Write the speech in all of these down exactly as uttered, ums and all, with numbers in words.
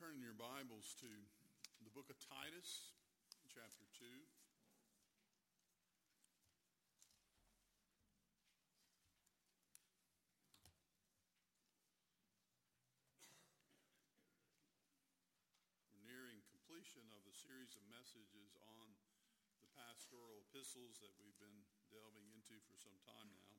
Turn in your Bibles to the book of Titus, chapter two. We're nearing completion of the series of messages on the pastoral epistles that we've been delving into for some time now.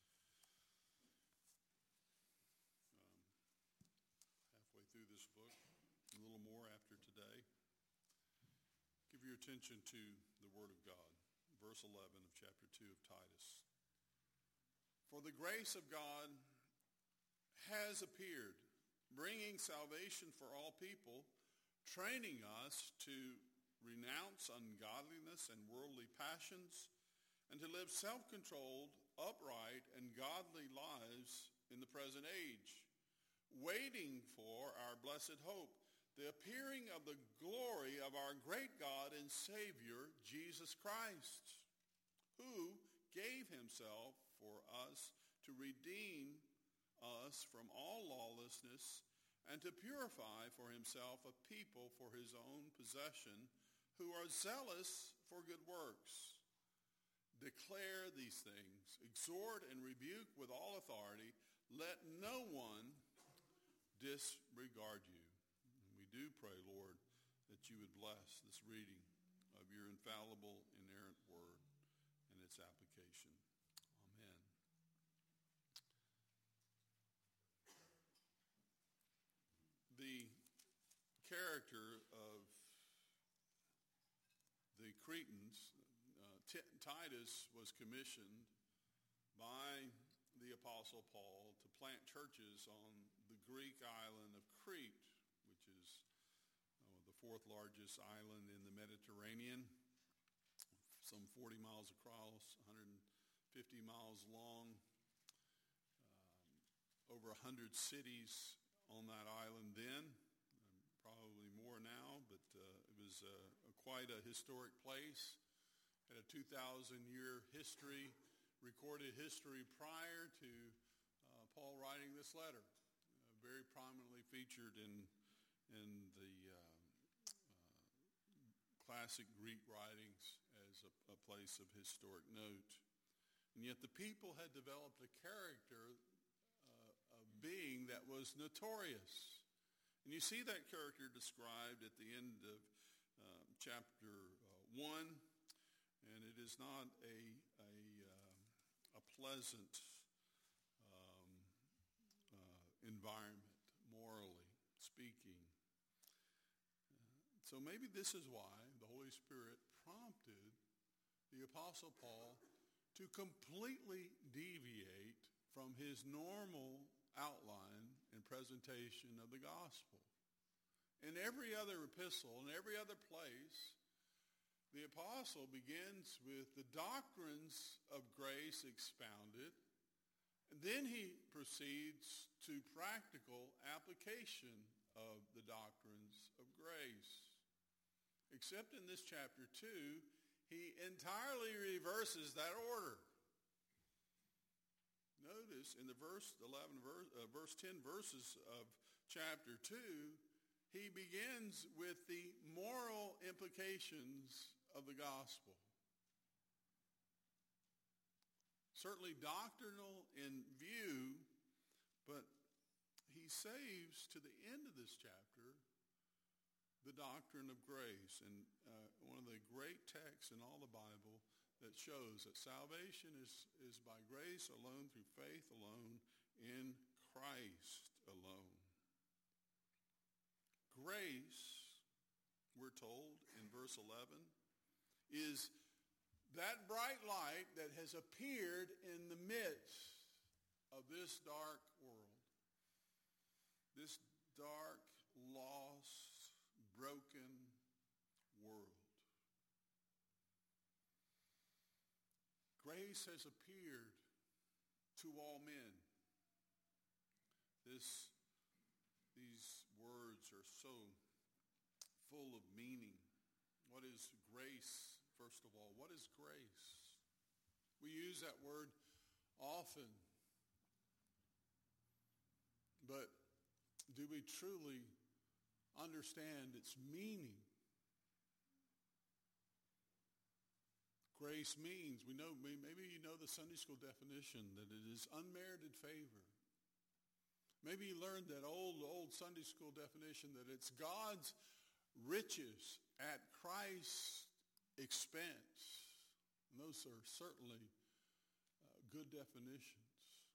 Um, halfway through this book, a little more after today. Give your attention to the Word of God, verse eleven of chapter two of Titus. For the grace of God has appeared, bringing salvation for all people, training us to renounce ungodliness and worldly passions, and to live self-controlled, upright, and godly lives in the present age, waiting for our blessed hope, the appearing of the glory of our great God and Savior, Jesus Christ, who gave himself for us to redeem us from all lawlessness and to purify for himself a people for his own possession who are zealous for good works. Declare these things, exhort and rebuke with all authority. Let no one disregard you. And we do pray, Lord, that you would bless this reading of your infallible, inerrant word and its application. Amen. The character of the Cretans, uh, T- Titus was commissioned by the Apostle Paul to plant churches on the Greek island of Crete, which is uh, the fourth largest island in the Mediterranean, some forty miles across, one hundred fifty miles long, um, over one hundred cities on that island then, um, probably more now, but uh, it was uh, a, quite a historic place. Had a two thousand year history, recorded history prior to uh, Paul writing this letter. Uh, very prominently featured in in the uh, uh, classic Greek writings as a, a place of historic note. And yet the people had developed a character uh, of being that was notorious. And you see that character described at the end of uh, chapter uh, one. And it is not a a, uh, a pleasant um, uh, environment, morally speaking. Uh, so maybe this is why the Holy Spirit prompted the Apostle Paul to completely deviate from his normal outline and presentation of the gospel. In every other epistle, in every other place, the apostle begins with the doctrines of grace expounded, and then he proceeds to practical application of the doctrines of grace. Except in this chapter two, he entirely reverses that order. Notice in the verse eleven, verse, uh, verse ten verses of chapter two, he begins with the moral implications of the gospel. Certainly doctrinal in view, but he saves to the end of this chapter the doctrine of grace. And uh, one of the great texts in all the Bible that shows that salvation is, is by grace alone, through faith alone, in Christ alone. Grace, we're told in verse eleven, is that bright light that has appeared in the midst of this dark world. This dark, lost, broken world. Grace has appeared to all men. This, these words are so full of meaning. What is grace, first of all? What is grace? We use that word often, but do we truly understand its meaning. Grace means, we know, maybe you know the Sunday school definition, that it is unmerited favor. Maybe you learned that old, old Sunday school definition that it's God's riches at Christ's expense. And those are certainly uh, good definitions.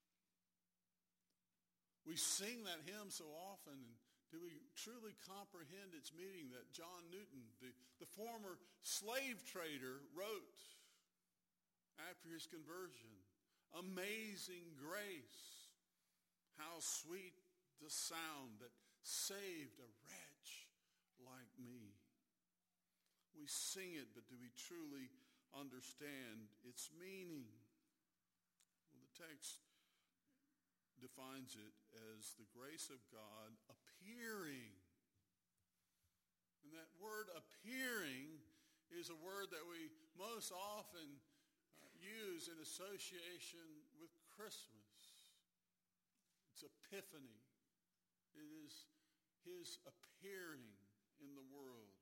We sing that hymn so often, and do we truly comprehend its meaning that John Newton, the, the former slave trader, wrote after his conversion? Amazing grace, how sweet the sound that saved a wretch like me. We sing it, but do we truly understand its meaning? Well, the text defines it as the grace of God appearing. And that word appearing is a word that we most often uh, use in association with Christmas. It's Epiphany. It is his appearing in the world.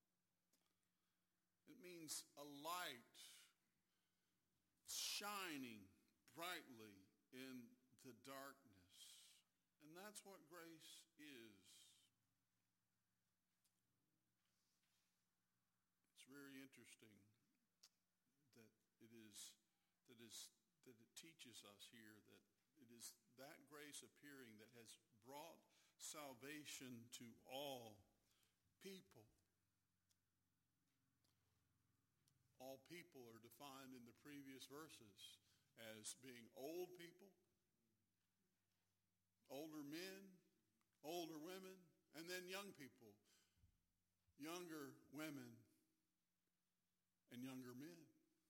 It means a light shining brightly in the darkness. And that's what grace is. It's very interesting that it is that is that it teaches us here that it is that grace appearing that has brought salvation to all people. All people are defined in the previous verses as being old people, older men, older women, and then young people, younger women, and younger men.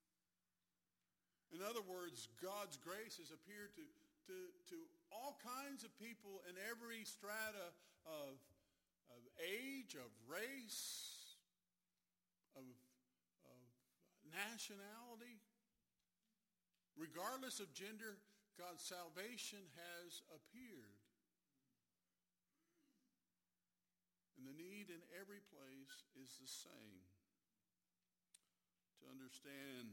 In other words, God's grace has appeared to, to, to all kinds of people in every strata of, of age, of race, of, of nationality. Regardless of gender, God's salvation has appeared. And the need in every place is the same. To understand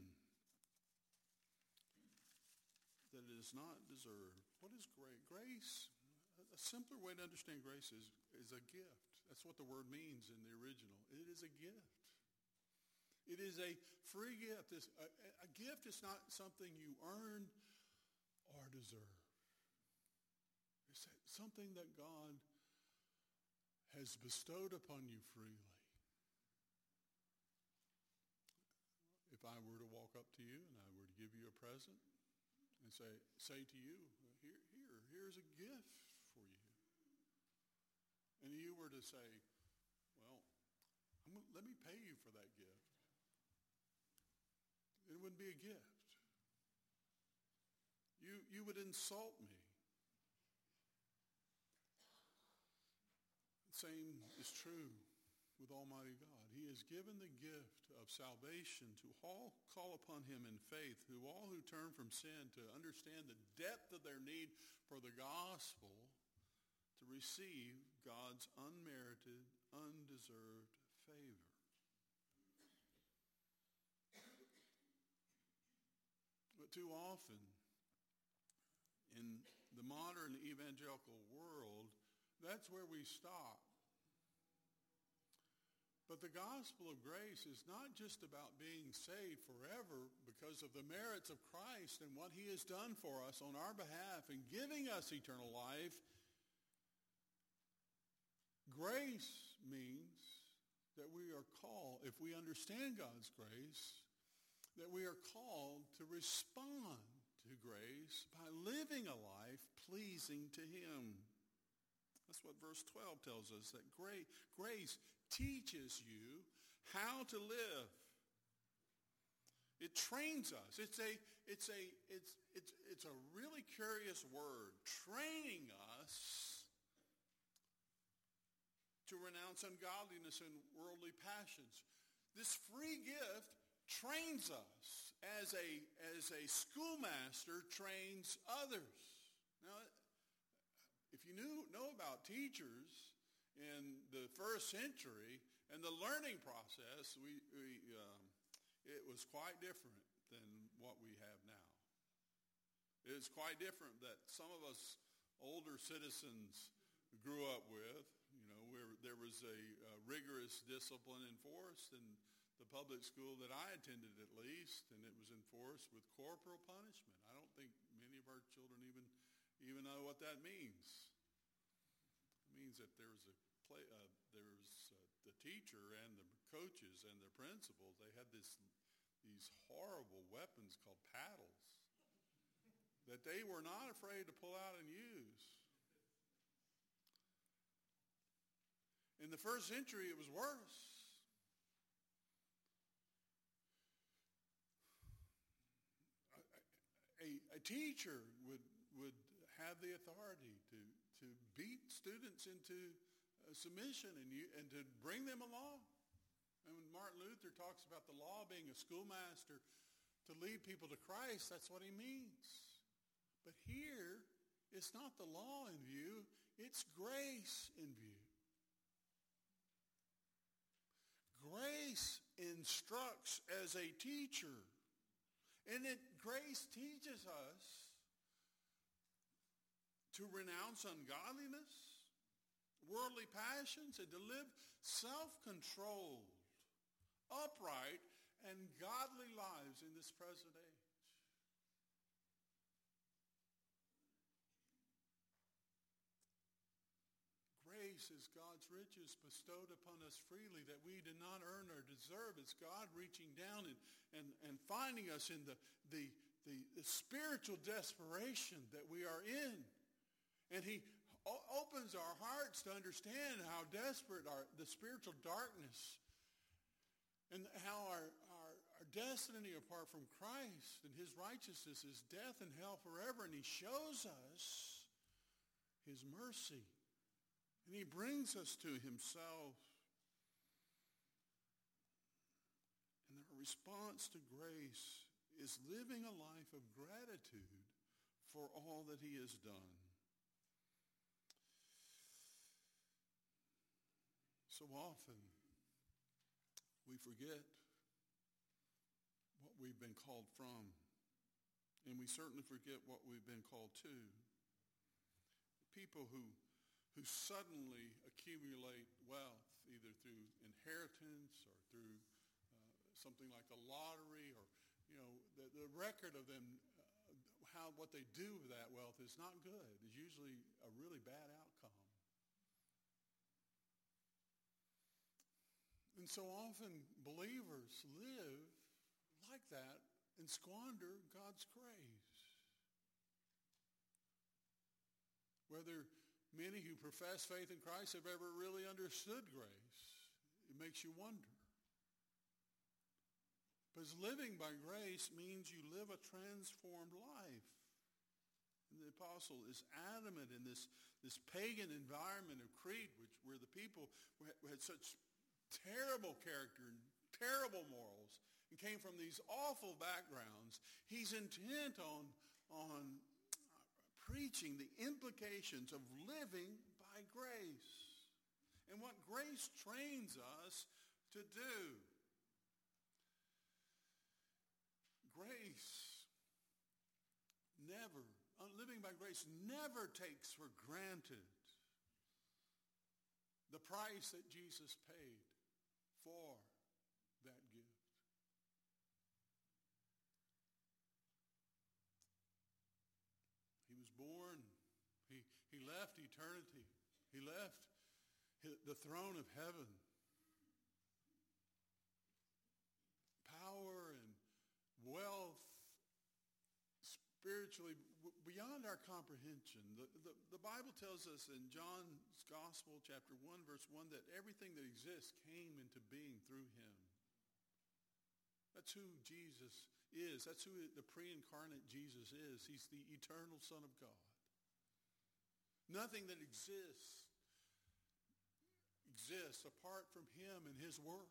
that it is not deserved. What is grace? Grace, a simpler way to understand grace is, is a gift. That's what the word means in the original. It is a gift. It is a free gift. It's a, a gift is not something you earn or deserve. It's something that God has bestowed upon you freely. If I were to walk up to you and I were to give you a present and say, say to you, here, here, here's a gift for you. And you were to say, well, I'm gonna, let me pay you for that gift. It wouldn't be a gift. You, you would insult me. The same is true with Almighty God. He has given the gift of salvation to all call upon him in faith, who all who turn from sin to understand the depth of their need for the gospel, to receive God's unmerited, undeserved favor. But too often, in the modern evangelical world, that's where we stop. But the gospel of grace is not just about being saved forever because of the merits of Christ and what he has done for us on our behalf and giving us eternal life. Grace means that we are called, if we understand God's grace, that we are called to respond to grace by living a life pleasing to him. That's what verse twelve tells us, that great grace teaches you how to live. It trains us. It's a it's a it's it's it's a really curious word, training us to renounce ungodliness and worldly passions. This free gift trains us as a as a schoolmaster trains others. Now, if you knew, know about teachers in the first century, and the learning process, we, we um, it was quite different than what we have now. It was quite different that some of us older citizens grew up with, you know, where there was a, a rigorous discipline enforced in the public school that I attended at least, and it was enforced with corporal punishment. I don't think many of our children even even know what that means. It means that there's a play, uh, there's uh, the teacher and the coaches and the principal. They had this these horrible weapons called paddles that they were not afraid to pull out and use. In the first century, it was worse. A, a teacher would would have the authority to, to beat students into uh, submission and, you, and to bring them along. And when Martin Luther talks about the law being a schoolmaster to lead people to Christ, that's what he means. But here, it's not the law in view, it's grace in view. Grace instructs as a teacher. And it, grace teaches us to renounce ungodliness, worldly passions, and to live self-controlled, upright, and godly lives in this present age. Grace is God's riches bestowed upon us freely that we did not earn or deserve. It's God reaching down and, and, and finding us in the, the, the, the spiritual desperation that we are in. And he o- opens our hearts to understand how desperate our, the spiritual darkness and how our, our, our destiny apart from Christ and his righteousness is death and hell forever. And he shows us his mercy. And he brings us to himself. And our response to grace is living a life of gratitude for all that he has done. So often, we forget what we've been called from, and we certainly forget what we've been called to. People who, who suddenly accumulate wealth, either through inheritance or through uh, something like the lottery, or you know, the, the record of them, uh, how what they do with that wealth is not good. It's usually a really bad outcome. And so often believers live like that and squander God's grace. Whether many who profess faith in Christ have ever really understood grace, it makes you wonder. Because living by grace means you live a transformed life. And the apostle is adamant in this, this pagan environment of Crete, which where the people had such terrible character and terrible morals and came from these awful backgrounds. He's intent on, on preaching the implications of living by grace and what grace trains us to do. Grace never, living by grace never takes for granted the price that Jesus paid for that gift. He was born. He, he left eternity. He left the throne of heaven. Power and wealth, spiritually, beyond our comprehension. The, the, the Bible tells us in John's Gospel, chapter one, verse one, that everything that exists came into being through him. That's who Jesus is. That's who the pre-incarnate Jesus is. He's the eternal Son of God. Nothing that exists exists apart from him and his work.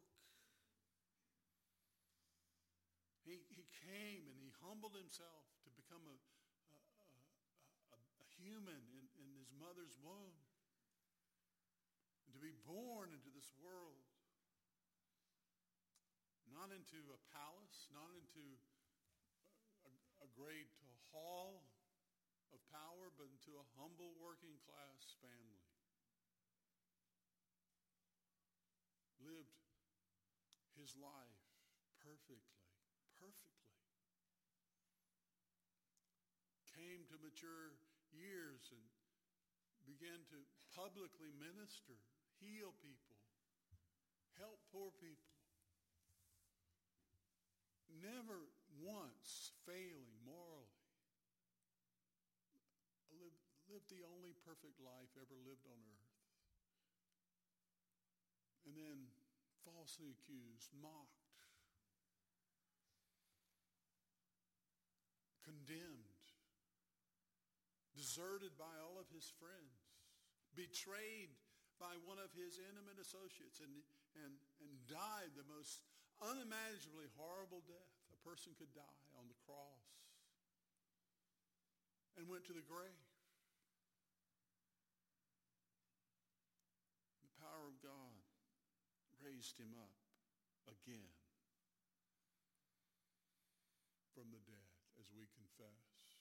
He, he came and he humbled himself to become a, a, a, a human in, in his mother's womb. And to born into this world. Not into a palace, not into a, a great hall of power, but into a humble working class family. Lived his life perfectly, perfectly. Came to mature years and began to publicly minister, heal people, help poor people. Never once failing morally. Lived, lived the only perfect life ever lived on earth. And then falsely accused, mocked, condemned, deserted by all of his friends, betrayed by one of his intimate associates, and, and, and died the most unimaginably horrible death a person could die on the cross, and went to the grave. The power of God raised him up again from the dead, as we confess.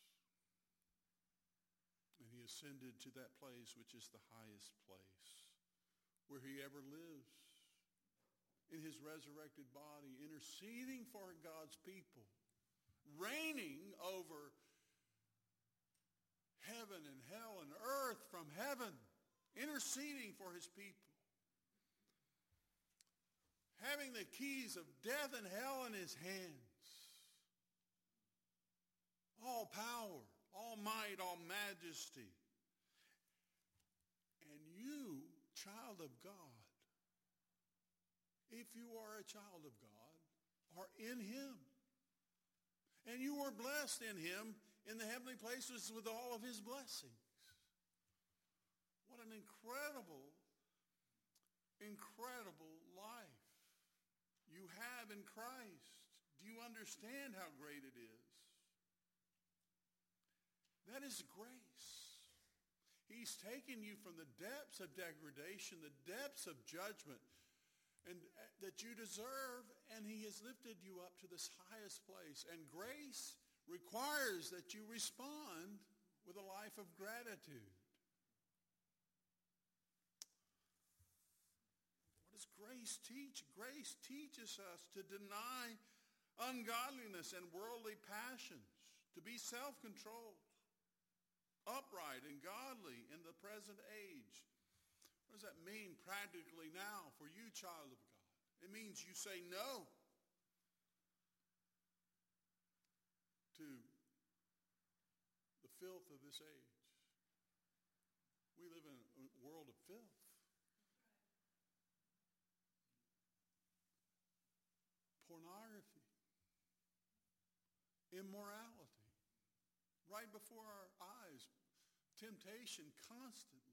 And he ascended to that place which is the highest place, where he ever lives, in his resurrected body, interceding for God's people, reigning over heaven and hell and earth from heaven, interceding for his people, having the keys of death and hell in his hands. All power, all might, all majesty. And you, child of God, if you are a child of God, are in him. And you are blessed in him in the heavenly places with all of his blessings. What an incredible, incredible life you have in Christ. Do you understand how great it is? That is grace. He's taken you from the depths of degradation, the depths of judgment, and that you deserve, and he has lifted you up to this highest place. And grace requires that you respond with a life of gratitude. What does grace teach? Grace teaches us to deny ungodliness and worldly passions, to be self-controlled, upright and godly in the present age. What does that mean practically now for you, child of God? It means you say no to the filth of this age. We live in a world of filth. Pornography, immorality, right before our eyes, temptation constantly.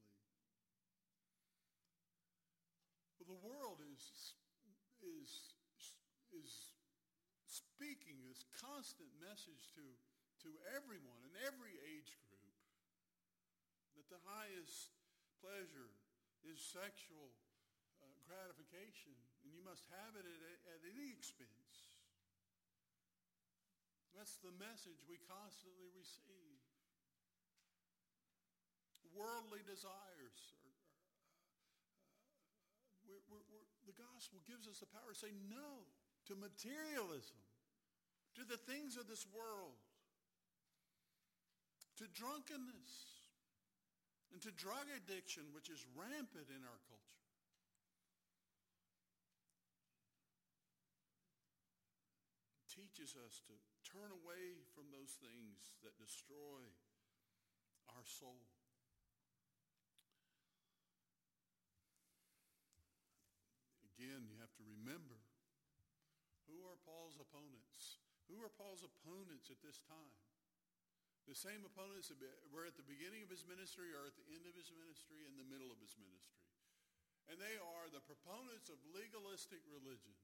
Well, the world is, is, is speaking this constant message to, to everyone in every age group that the highest pleasure is sexual uh, gratification, and you must have it at, at any expense. That's the message we constantly receive. Worldly desires. Are, are, uh, we're, we're, we're, the gospel gives us the power to say no to materialism, to the things of this world, to drunkenness, and to drug addiction, which is rampant in our culture. It teaches us to turn away from those things that destroy our soul. Again, you have to remember, who are Paul's opponents? Who are Paul's opponents at this time? The same opponents that were at the beginning of his ministry or at the end of his ministry, in the middle of his ministry. And they are the proponents of legalistic religion.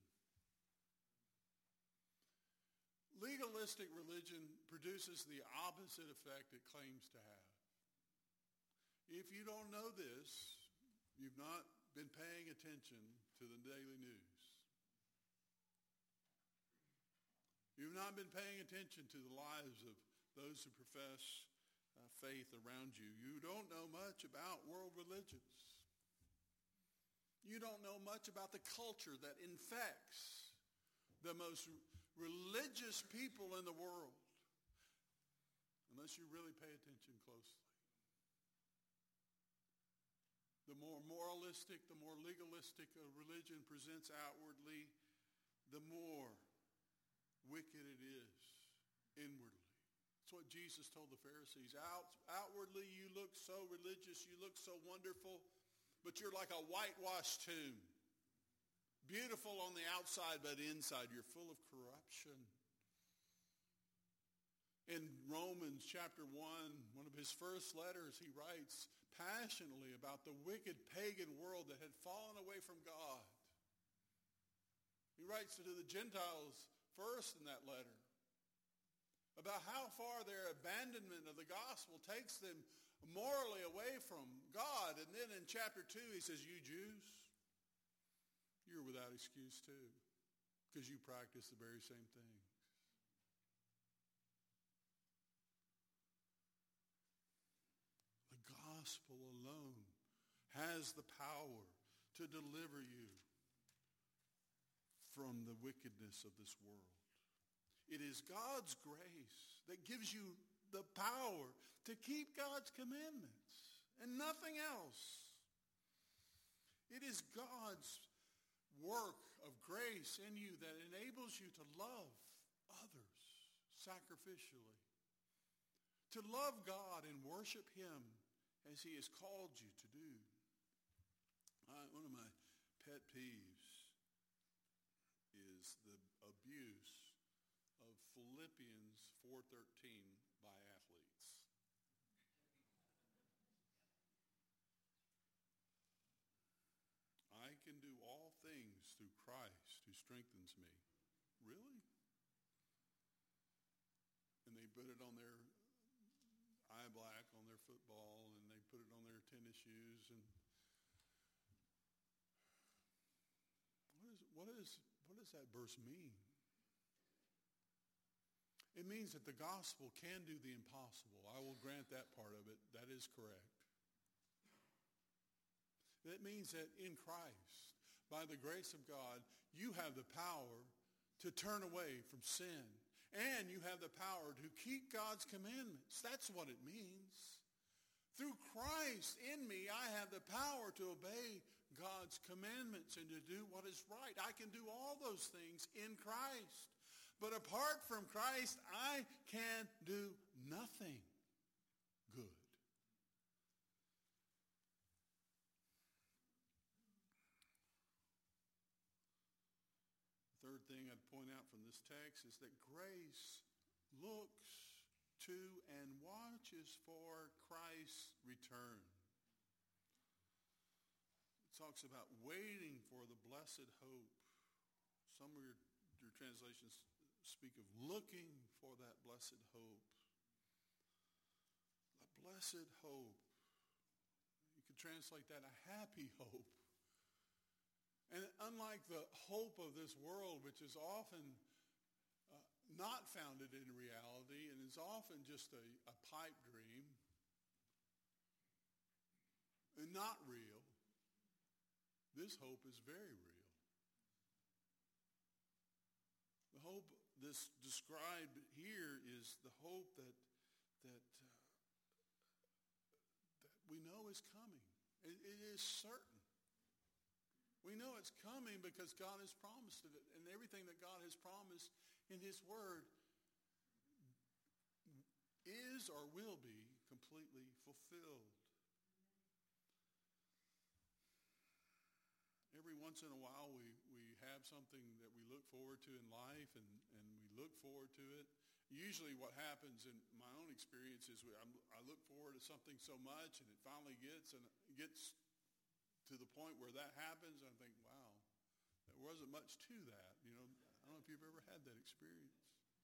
Legalistic religion produces the opposite effect it claims to have. If you don't know this, you've not been paying paying attention to the daily news. You've not been paying attention to the lives of those who profess uh, faith around you. You don't know much about world religions. You don't know much about the culture that infects the most religious people in the world, unless you really pay attention closely. The more moralistic, the more legalistic a religion presents outwardly, the more wicked it is inwardly. That's what Jesus told the Pharisees. Out, outwardly, you look so religious, you look so wonderful, but you're like a whitewashed tomb. Beautiful on the outside, but inside you're full of corruption. In Romans chapter one, one of his first letters, he writes passionately about the wicked pagan world that had fallen away from God. He writes to the Gentiles first in that letter about how far their abandonment of the gospel takes them morally away from God. And then in chapter two, he says, you Jews, you're without excuse too, because you practice the very same things. The gospel alone has the power to deliver you from the wickedness of this world. It is God's grace that gives you the power to keep God's commandments and nothing else. It is God's work of grace in you that enables you to love others sacrificially, to love God and worship him as he has called you to do. I, one of my pet peeves is the abuse of Philippians four thirteen by athletes. I can do all things through Christ who strengthens me. Really? And they put it on their eye black on their football, and they put it on their tennis shoes. And what is what is what does that verse mean? It means that the gospel can do the impossible. I will grant that part of it. That is correct. That means that in Christ, by the grace of God, you have the power to turn away from sin. And you have the power to keep God's commandments. That's what it means. Through Christ in me, I have the power to obey God's commandments and to do what is right. I can do all those things in Christ. But apart from Christ, I can do nothing good. The third thing I'd point out from this text is that grace looks to and watches for Christ's return. It talks about waiting for the blessed hope. Some of your, your translations speak of looking for that blessed hope. A blessed hope. You could translate that a happy hope. And unlike the hope of this world, which is often uh, not founded in reality and is often just a, a pipe dream and not real, this hope is very real. The hope this described here is the hope that that uh, that we know is coming. It, it is certain. We know it's coming because God has promised it, and everything that God has promised in his word is or will be completely fulfilled. Every once in a while we, we have something that we look forward to in life, and, and we look forward to it. Usually what happens in my own experience is we, I'm, I look forward to something so much, and it finally gets and it gets to the point where that happens, and I think, wow, there wasn't much to that. You know, I don't know if you've ever had that experience.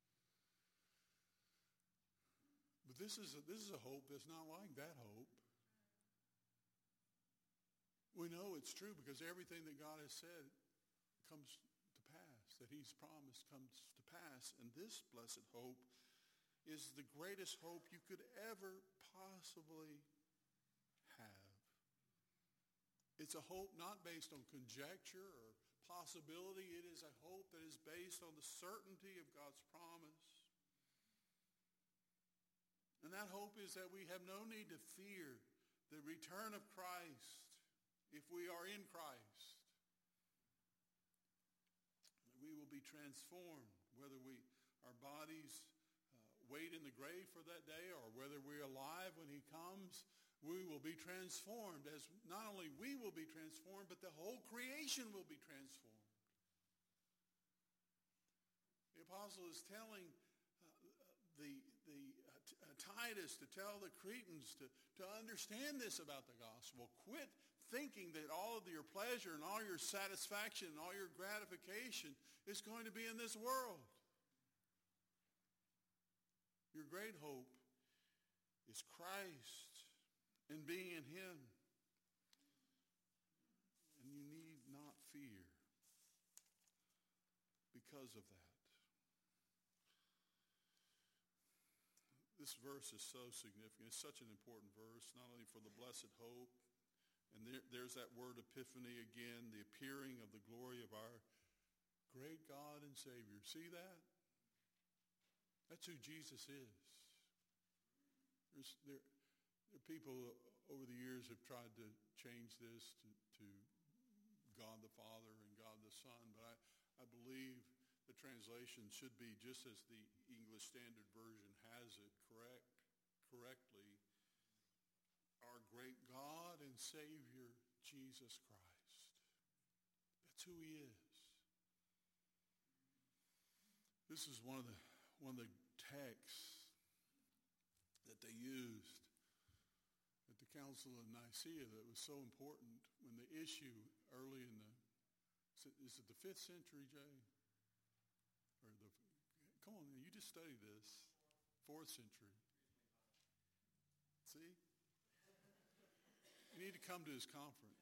But this is a, this is a hope that's not like that hope. We know it's it's true because everything that God has said comes to pass, that he's promised comes to pass. And this blessed hope is the greatest hope you could ever possibly have. It's a hope not based on conjecture or possibility. It is a hope that is based on the certainty of God's promise. And that hope is that we have no need to fear the return of Christ if we are in Christ. We will be transformed, whether we our bodies uh, wait in the grave for that day or whether we're alive when he comes. We will be transformed, as not only we will be transformed, but the whole creation will be transformed. The apostle is telling uh, the, the uh, t- uh, Titus to tell the Cretans to, to understand this about the gospel. Quit thinking that all of your pleasure and all your satisfaction and all your gratification is going to be in this world. Your great hope is Christ and being in him. And you need not fear because of that. This verse is so significant. It's such an important verse, not only for the blessed hope, and there, there's that word epiphany again, the appearing of the glory of our great God and Savior. See that? That's who Jesus is. There's, there, there are people over the years have tried to change this to, to God the Father and God the Son, but I, I believe the translation should be just as the English Standard Version has it correct, correctly. Our great God and Savior, Jesus Christ. That's who he is. This is one of the one of the texts that they used at the Council of Nicaea that was so important when the issue early in the, is it the fifth century, Jay? Or the, come on, you just studied this. Fourth century. See? You need to come to his conference.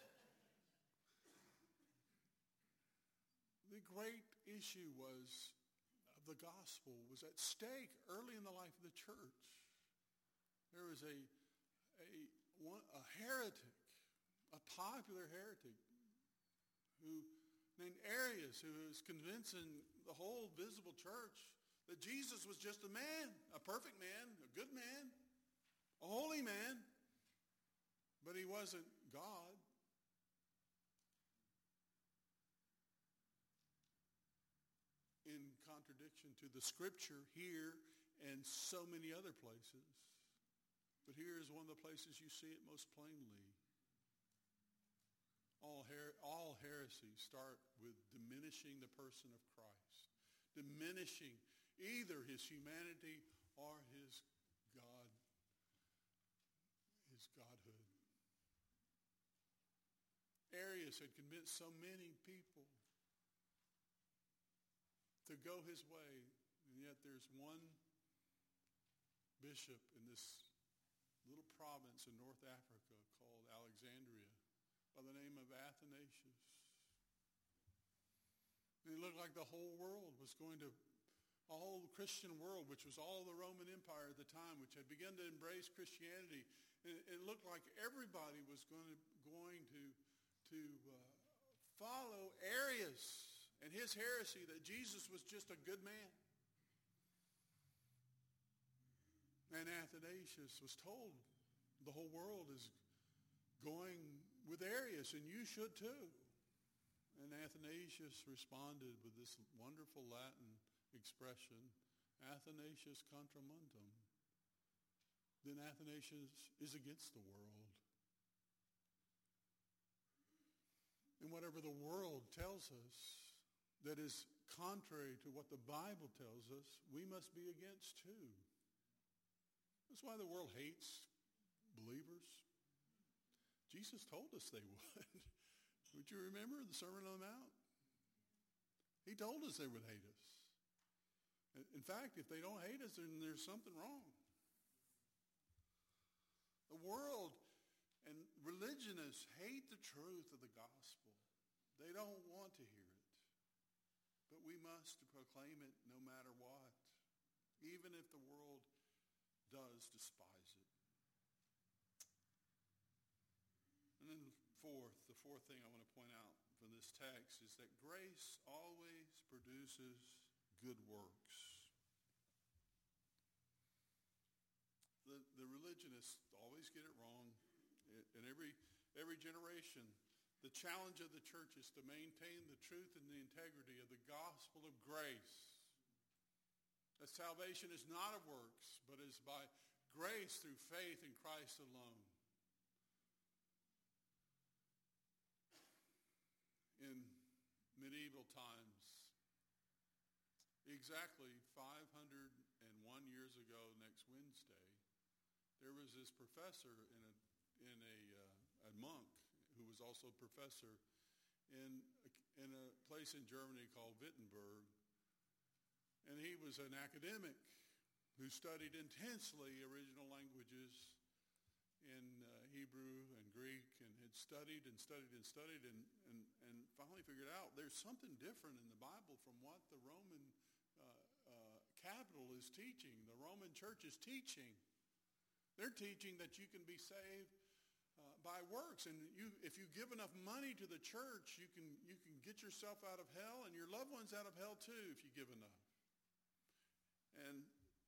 The great issue was of the gospel was at stake early in the life of the church. There was a a, one, a heretic, a popular heretic, who named Arius, who was convincing the whole visible church that Jesus was just a man, a perfect man, a good man, a holy man, but he wasn't God. In contradiction to the scripture here and so many other places. But here is one of the places you see it most plainly. All, her- all heresies start with diminishing the person of Christ, diminishing either his humanity or his God, his godhood. Arius had convinced so many people to go his way, and yet there's one bishop in this little province in North Africa called Alexandria by the name of Athanasius. And it looked like the whole world was going to, a whole Christian world, which was all the Roman Empire at the time, which had begun to embrace Christianity. And it looked like everybody was going to, going to, to uh, follow Arius and his heresy that Jesus was just a good man. And Athanasius was told, the whole world is going with Arius, and you should too. And Athanasius responded with this wonderful Latin expression, Athanasius contra mundum. Then Athanasius is against the world. And whatever the world tells us that is contrary to what the Bible tells us, we must be against too. That's why the world hates believers. Jesus told us they would. Would you remember the Sermon on the Mount? He told us they would hate us. In fact, if they don't hate us, then there's something wrong. The world and religionists hate the truth of the gospel. They don't want to hear it. But we must proclaim it no matter what, even if the world does despise it. And then fourth, the fourth thing I want to point out from this text is that grace always produces good works. The, the religionists always get it wrong. In every, every generation, the challenge of the church is to maintain the truth and the integrity of the gospel of grace. That salvation is not of works, but is by grace through faith in Christ alone. In medieval times, exactly five hundred one years ago next Wednesday, there was this professor in a in a, uh, a monk who was also a professor in a, in a place in Germany called Wittenberg. And he was an academic who studied intensely original languages in uh, Hebrew and Greek, and had studied and studied and studied and, and, and finally figured out there's something different in the Bible from what the Roman uh, uh, capital is teaching, the Roman church is teaching. They're teaching that you can be saved uh, by works, and you, if you give enough money to the church, you can you can get yourself out of hell and your loved ones out of hell too if you give enough. And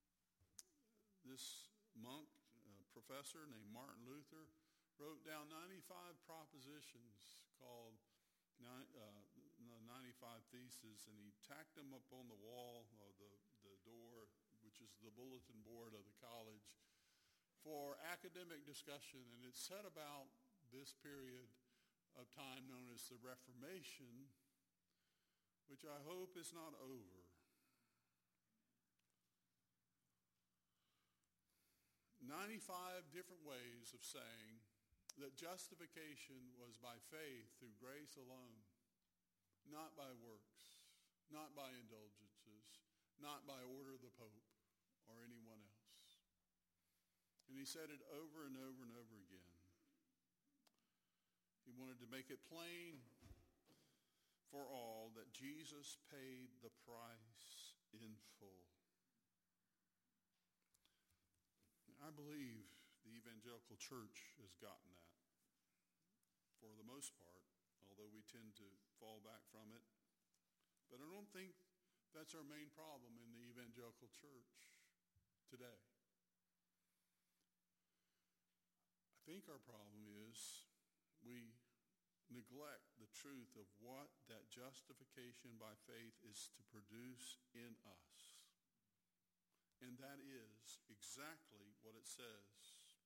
this monk uh, professor named Martin Luther wrote down ninety-five propositions called uh, ninety-five Theses, and he tacked them up on the wall of the, the door, which is the bulletin board of the college, for academic discussion. And it said about this period of time known as the Reformation, which I hope is not over. ninety-five different ways of saying that justification was by faith through grace alone, not by works, not by indulgences, not by order of the Pope or anyone else. And he said it over and over and over again. He wanted to make it plain for all that Jesus paid the price in full. I believe the evangelical church has gotten that for the most part, although we tend to fall back from it. But I don't think that's our main problem in the evangelical church today. I think our problem is we neglect the truth of what that justification by faith is to produce in us. And that is exactly what it says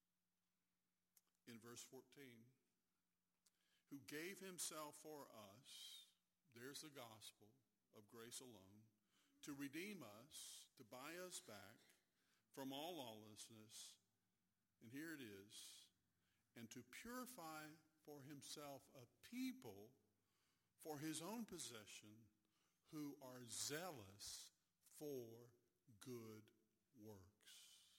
in verse fourteen. Who gave himself for us, there's the gospel of grace alone, to redeem us, to buy us back from all lawlessness, and here it is, and to purify for himself a people for his own possession who are zealous for good works.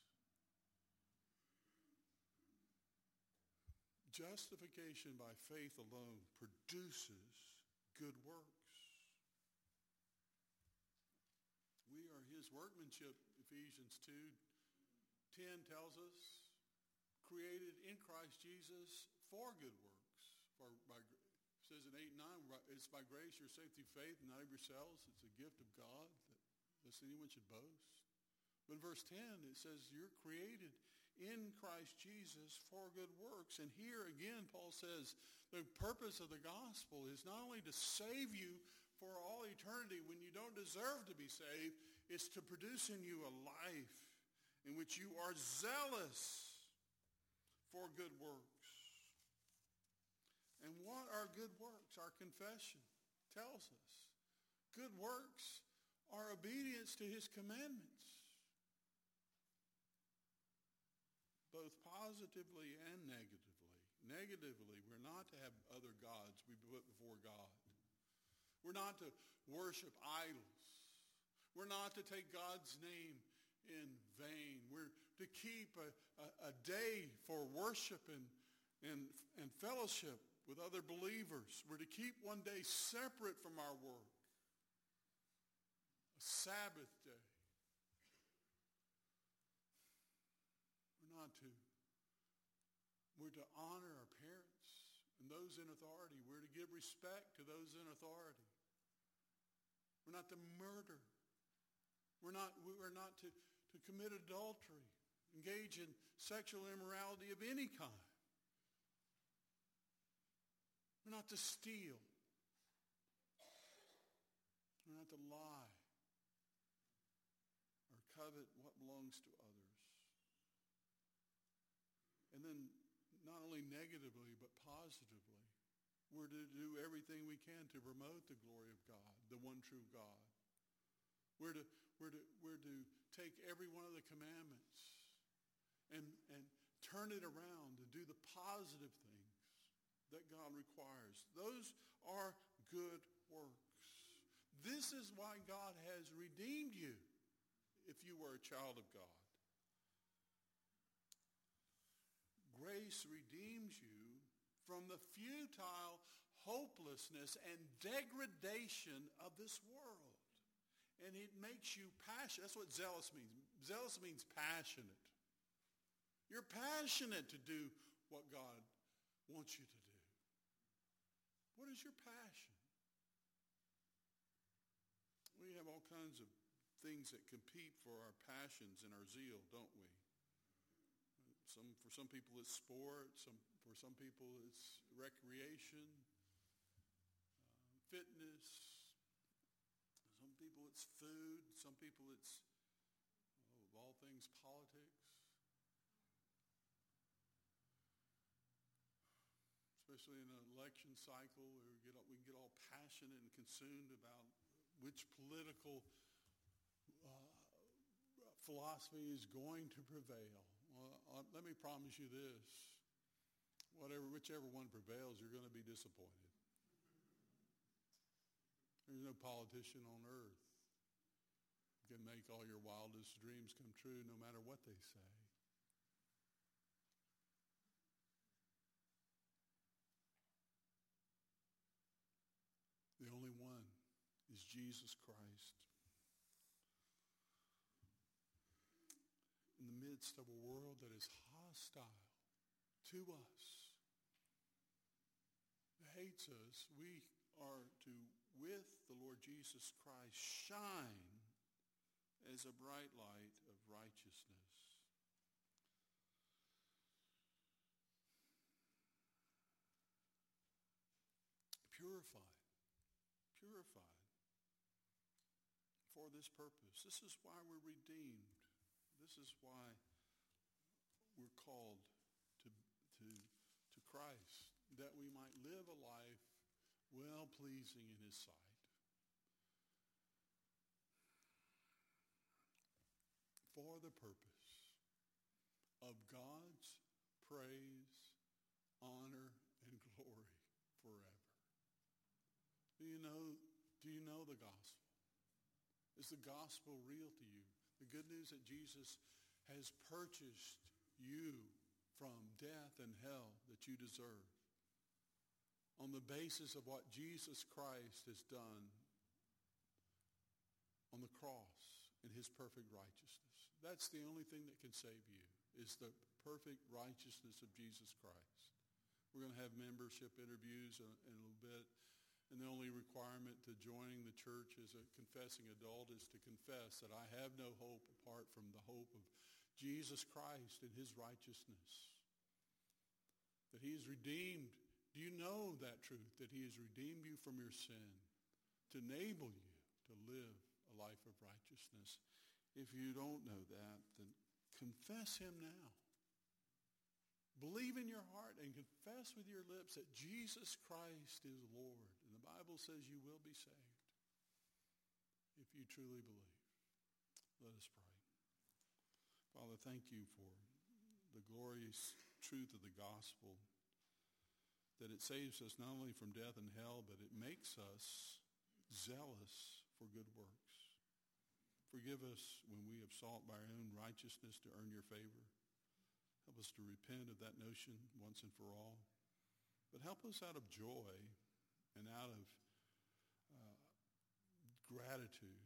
Justification by faith alone produces good works. We are his workmanship, Ephesians two ten tells us, created in Christ Jesus for good works. For by, it says in eight and nine, it's by grace you're saved through faith, not of yourselves. It's a gift of God, that lest anyone should boast. But in verse ten, it says you're created in Christ Jesus for good works. And here again, Paul says the purpose of the gospel is not only to save you for all eternity when you don't deserve to be saved, it's to produce in you a life in which you are zealous for good works. And what are good works? Our confession tells us. Good works are obedience to his commandments, both positively and negatively. Negatively, we're not to have other gods we put before God. We're not to worship idols. We're not to take God's name in vain. We're to keep a, a, a day for worship and, and, and fellowship with other believers. We're to keep one day separate from our work, a Sabbath day. We're not to. We're to honor our parents and those in authority. We're to give respect to those in authority. We're not to murder. We're not, we're not to, to commit adultery, engage in sexual immorality of any kind. We're not to steal. We're not to lie or covet what belongs to others. And then not only negatively but positively, we're to do everything we can to promote the glory of God, the one true God. We're to, we're to, we're to take every one of the commandments and, and turn it around and do the positive things that God requires. Those are good works. This is why God has redeemed you if you were a child of God. Grace redeems you from the futile hopelessness and degradation of this world. And it makes you passionate. That's what zealous means. Zealous means passionate. You're passionate to do what God wants you to do. What is your passion? We have all kinds of things that compete for our passions and our zeal, don't we? Some, for some people it's sport. Some, for some people it's recreation, uh, fitness. Some people it's food. Some people it's, oh, of all things, politics. Especially in an election cycle, where we get all, we can get all passionate and consumed about which political uh, philosophy is going to prevail. Well, uh, let me promise you this. Whatever, whichever one prevails, you're going to be disappointed. There's no politician on earth who can make all your wildest dreams come true no matter what they say. The only one is Jesus Christ. In the midst of a world that is hostile to us, that hates us, we are to, with the Lord Jesus Christ, shine as a bright light of righteousness. Purified. Purified for this purpose. This is why we're redeemed. This is why we're called to, to, to Christ, that we might live a life well-pleasing in his sight. For the purpose of God's praise, honor, and glory forever. Do you know, do you know the gospel? Is the gospel real to you? The good news that Jesus has purchased you from death and hell that you deserve on the basis of what Jesus Christ has done on the cross in his perfect righteousness. That's the only thing that can save you, is the perfect righteousness of Jesus Christ. We're going to have membership interviews in a little bit. And the only requirement to joining the church as a confessing adult is to confess that I have no hope apart from the hope of Jesus Christ and his righteousness. That he has redeemed. Do you know that truth? That he has redeemed you from your sin to enable you to live a life of righteousness. If you don't know that, then confess him now. Believe in your heart and confess with your lips that Jesus Christ is Lord. And the Bible says you will be saved if you truly believe. Let us pray. Father, thank you for the glorious truth of the gospel, that it saves us not only from death and hell, but it makes us zealous for good works. Forgive us when we have sought by our own righteousness to earn your favor. Help us to repent of that notion once and for all. But help us out of joy and out of uh, gratitude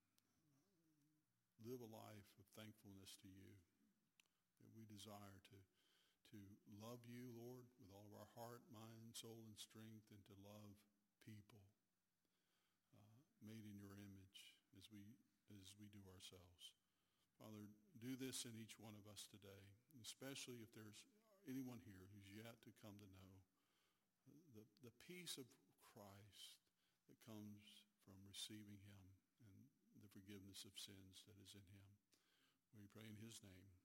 live a life of thankfulness to you. That we desire to, to love you, Lord, with all of our heart, mind, soul, and strength, and to love people uh, made in your image as we as we do ourselves. Father, do this in each one of us today, especially if there's anyone here who's yet to come to know the, the peace of Christ that comes from receiving him and the forgiveness of sins that is in him. We pray in his name.